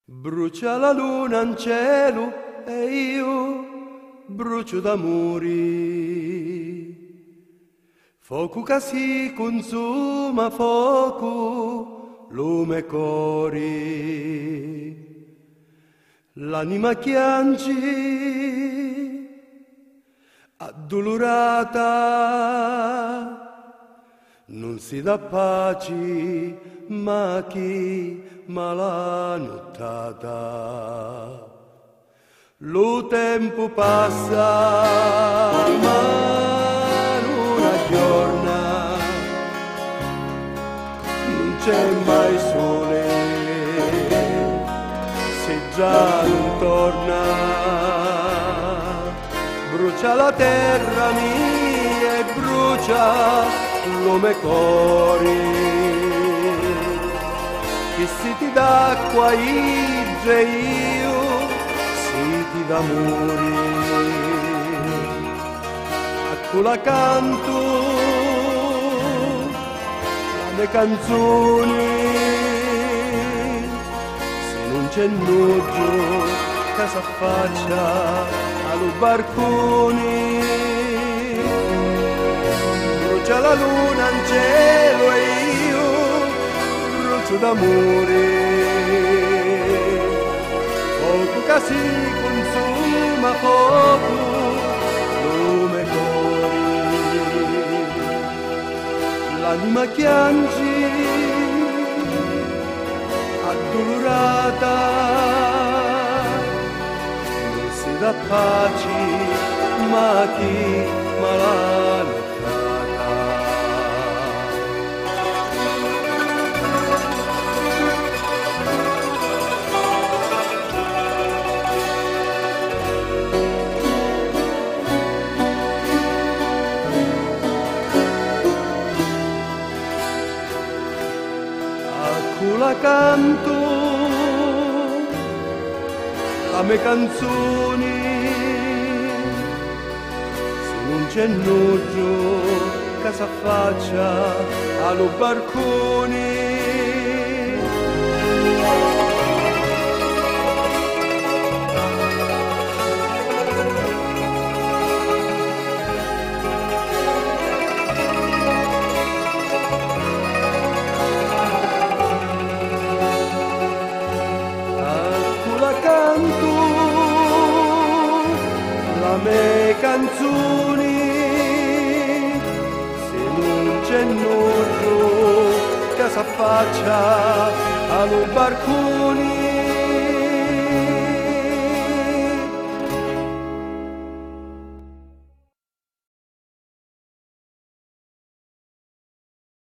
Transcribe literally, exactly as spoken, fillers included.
Brucia la luna in cielo e io brucio d'amori. Fuoco che si consuma, fuoco, lume cori. L'anima chiange, addolorata, non si dà pace, ma chi mala nottata. Lo tempo passa, ma non aggiorna, non c'è mai sole, se già non torna. Brucia la terra mia e brucia l'uomo cori. Che siti d'acqua idre io, siti d'amore. Ecco la canto, la mia canzone. Se non c'è noggio che s'affaccia allo barcone. Brucia la luna in cielo e io brucio d'amore. Poco che si consuma, poco lume cori. L'anima chiange, addolorata, non si dà pace, ma chi malano. La canto, la mia canzone, se non c'è noggio che s'affaccia allo barcone. Canto la mia canzone, se non c'è noggio che s'affaccia allo barcone.